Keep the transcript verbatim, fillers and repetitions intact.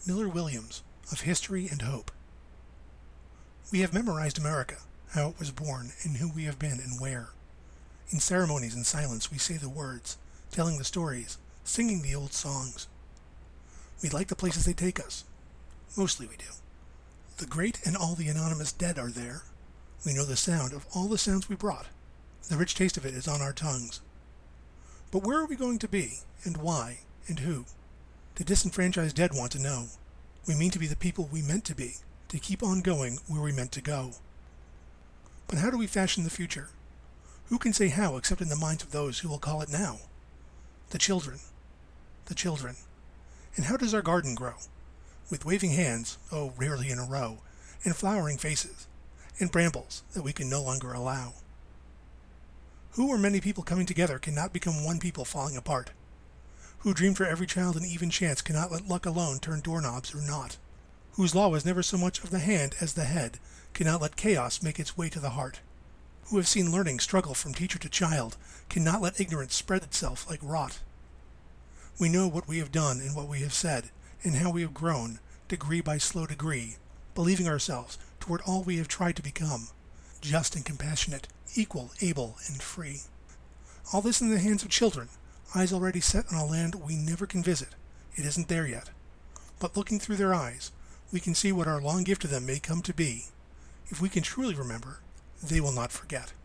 Miller Williams of History and Hope. We have memorized America, how it was born, and who we have been and where. In ceremonies and silence we say the words, telling the stories, singing the old songs. We like the places they take us. Mostly we do. The great and all the anonymous dead are there. We know the sound of all the sounds we brought. The rich taste of it is on our tongues. But where are we going to be, and why, and who? The disenfranchised dead want to know. We mean to be the people we meant to be, to keep on going where we meant to go. But how do we fashion the future? Who can say how except in the minds of those who will call it now? The children. The children. And how does our garden grow? With waving hands, oh, rarely in a row, and flowering faces, and brambles that we can no longer allow. Who or many people coming together cannot become one people falling apart? Who dream for every child an even chance cannot let luck alone turn doorknobs or not? Whose law was never so much of the hand as the head cannot let chaos make its way to the heart? Who have seen learning struggle from teacher to child cannot let ignorance spread itself like rot? We know what we have done and what we have said, and how we have grown, degree by slow degree, believing ourselves toward all we have tried to become, just and compassionate, equal, able, and free. All this in the hands of children, eyes already set on a land we never can visit. It isn't there yet. But looking through their eyes, we can see what our long gift to them may come to be. If we can truly remember, they will not forget.